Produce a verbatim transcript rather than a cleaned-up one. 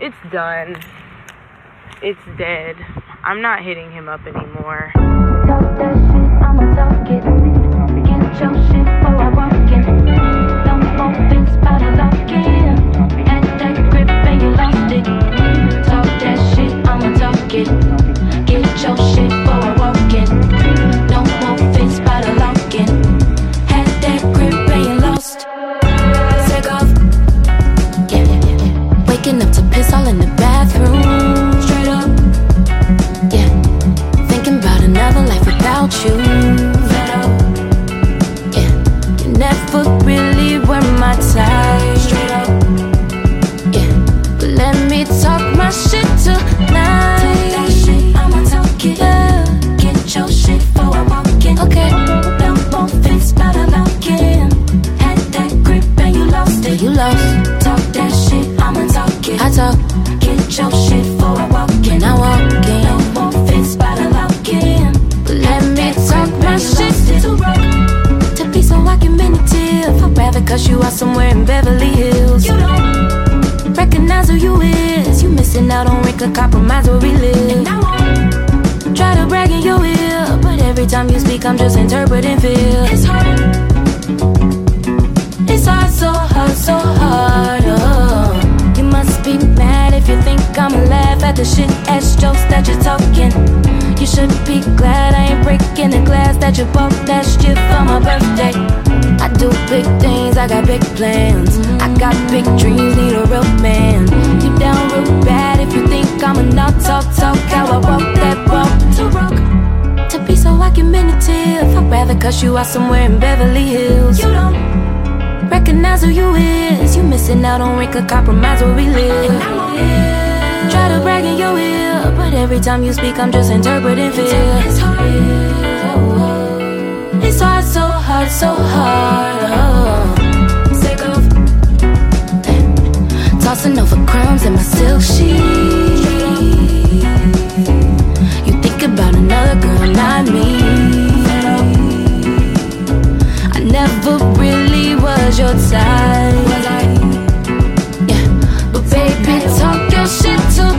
It's done. It's dead. I'm not hitting him up anymore. Talk that shit, I'ma talk it. Get your shit before I walk in. No more things about to lock in. Had that grip and you lost it. Talk that shit, I'ma talk it. Get your shit before I walk in. No more things about to lock in. Had that grip and you lost. Take off. Yeah, yeah, yeah. Waking up to piss all in the bathroom. Straight up. Yeah. Thinking about another life without you. Fed up. Yeah. You never really were my type. Straight up. Yeah. But let me talk my shit tonight. Talk that shit, I'ma talk it. Yeah. Get your shit before I walk in. Okay. No more things about to lock in. Had that grip and you lost it. You lost. Talk that shit, I'ma talk it. I talk. Get your shit before I walk in. I walk in. No more things about to lock in. But let me talk my shit to rock. To be so argumentative. I'd rather cuss you out somewhere in Beverly Hills. You don't recognize who you is. You missing out on wrinkle compromise or relive. And I won't try to brag in your ear, but every time you speak I'm just interpreting fear. It's hard. It's hard, so hard, so hard. Oh. You must be mad if you think I'ma laugh at the shit ass jokes that you're talking. You should be glad I ain't breaking the glass that you bought that shit for my birthday. I do big things, I got big plans. I got big dreams, need a real man. You down real bad if you think I'ma not talk, talk how I walk that walk. To rock, to be so argumentative, I'd rather cuss you out somewhere in Beverly Hills. You don't recognize who you is. You missing out on wrinkle compromise where we live. And I won't try to brag in your ear, but every time you speak I'm just interpreting fear. It's hard. It's hard, so hard, so hard. Oh. Sick of tossing over crumbs in my silk sheet. You think about another girl, not me. I never really was your type. Yeah, but baby, talk your shit to